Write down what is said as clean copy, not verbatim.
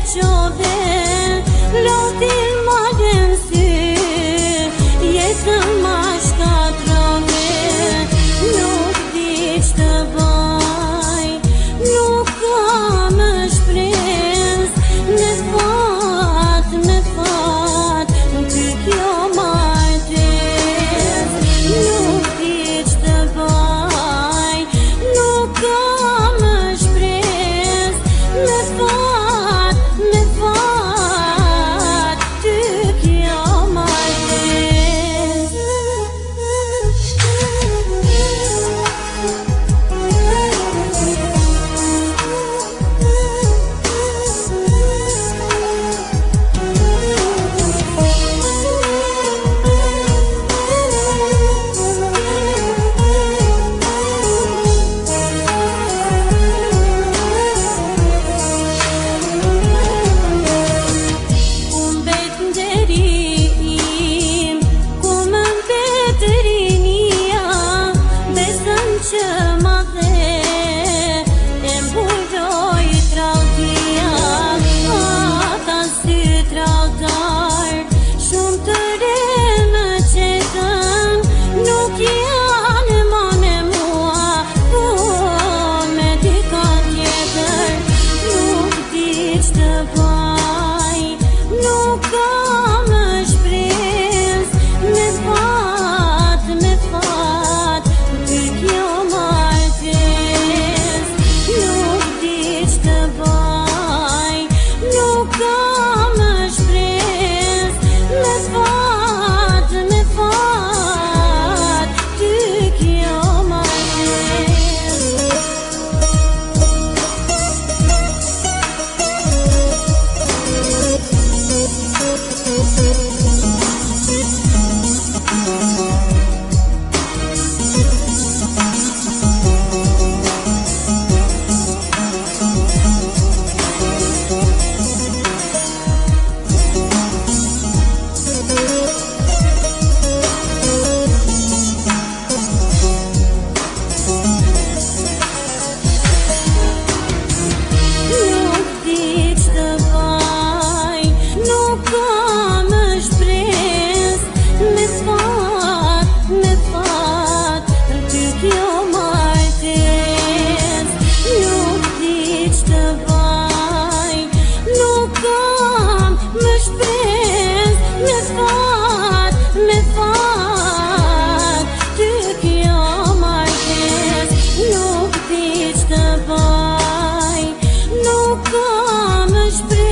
qove, rotin ma gënësy, jetën ma shkatrove. Nuk di që të baj, nuk kam shpresë, me fat, ty kjo martes. Nuk di që të baj, nuk kam shpresë, me fat, ty kjo martes. Që ma dhe e mbujtoj trautia, ata si trautar shumë të re më qetën, nuk janë ma me mua, po me dika tjetër. Nuk di që të baj, nuk kam shpresë, me fat, ty kjo martes. Nuk di që të baj, nuk kam shpresë, me fat, ty kjo martes. Nuk di që të baj, nuk kam shpresë, me fat, ty kjo martes. Nuk di që të baj, nuk kam shpresë, me fat, ty kjo martes. Nuk di që të baj, nuk kam shpresë.